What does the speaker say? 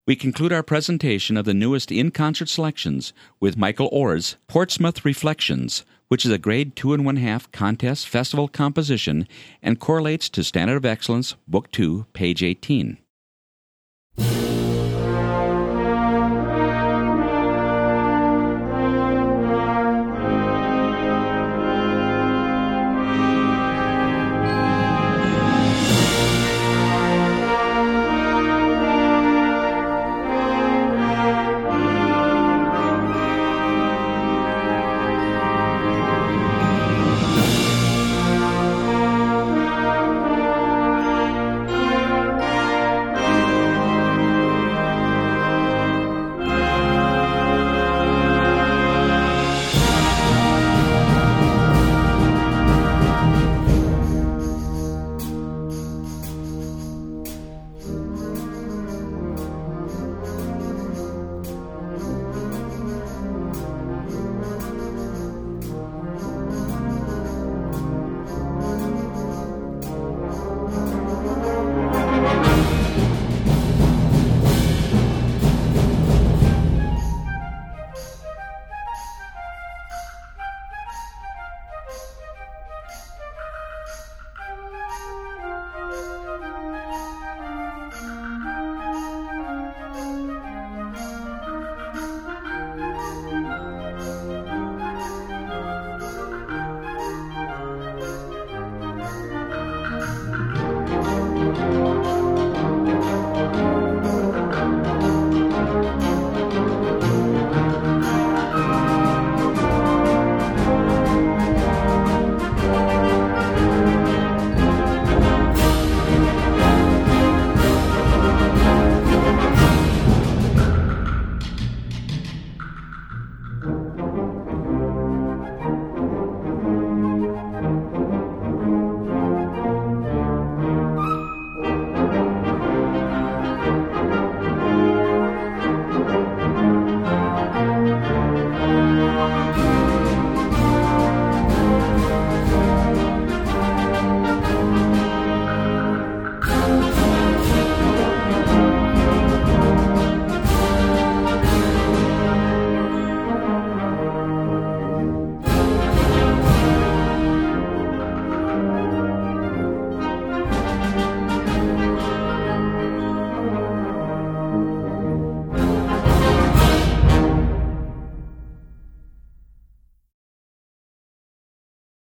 We conclude our presentation of the newest in-concert selections with Michael Orr's Portsmouth Reflections, which is a grade 2½ contest festival composition and correlates to Standard of Excellence, Book 2, page 18.